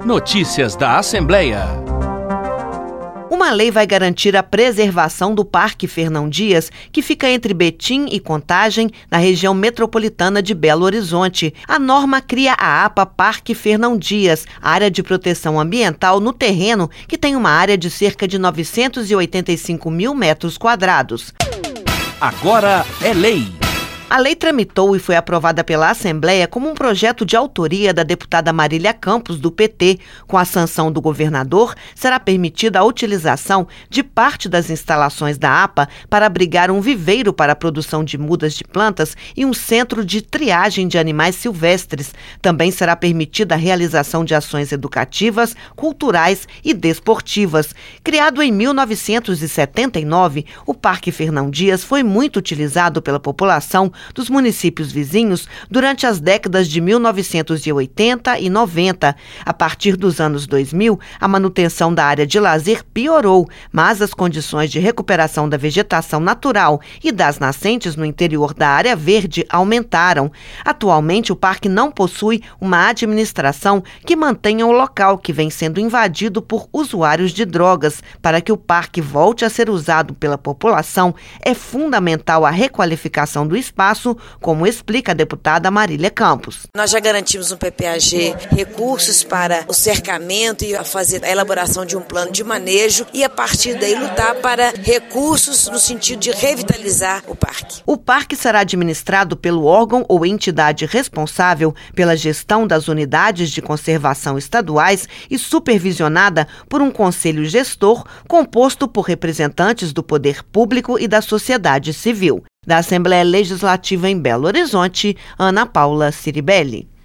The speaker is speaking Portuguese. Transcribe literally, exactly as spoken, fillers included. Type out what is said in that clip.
Notícias da Assembleia. Uma lei vai garantir a preservação do Parque Fernão Dias, que fica entre Betim e Contagem, na região metropolitana de Belo Horizonte. A norma cria a APA Parque Fernão Dias, área de proteção ambiental no terreno, que tem uma área de cerca de novecentos e oitenta e cinco mil metros quadrados. Agora é lei. A lei tramitou e foi aprovada pela Assembleia como um projeto de autoria da deputada Marília Campos, do P T. Com a sanção do governador, será permitida a utilização de parte das instalações da APA para abrigar um viveiro para a produção de mudas de plantas e um centro de triagem de animais silvestres. Também será permitida a realização de ações educativas, culturais e desportivas. Criado em mil novecentos e setenta e nove, o Parque Fernão Dias foi muito utilizado pela população dos municípios vizinhos durante as décadas de mil novecentos e oitenta e noventa. A partir dos anos dois mil, a manutenção da área de lazer piorou, mas as condições de recuperação da vegetação natural e das nascentes no interior da área verde aumentaram. Atualmente, o parque não possui uma administração que mantenha o local, que vem sendo invadido por usuários de drogas. Para que o parque volte a ser usado pela população, é fundamental a requalificação do espaço, como explica a deputada Marília Campos. Nós já garantimos no P P A G recursos para o cercamento e a fazer a elaboração de um plano de manejo e, a partir daí, lutar para recursos no sentido de revitalizar o parque. O parque será administrado pelo órgão ou entidade responsável pela gestão das unidades de conservação estaduais e supervisionada por um conselho gestor composto por representantes do poder público e da sociedade civil. Da Assembleia Legislativa em Belo Horizonte, Ana Paula Ciribelli.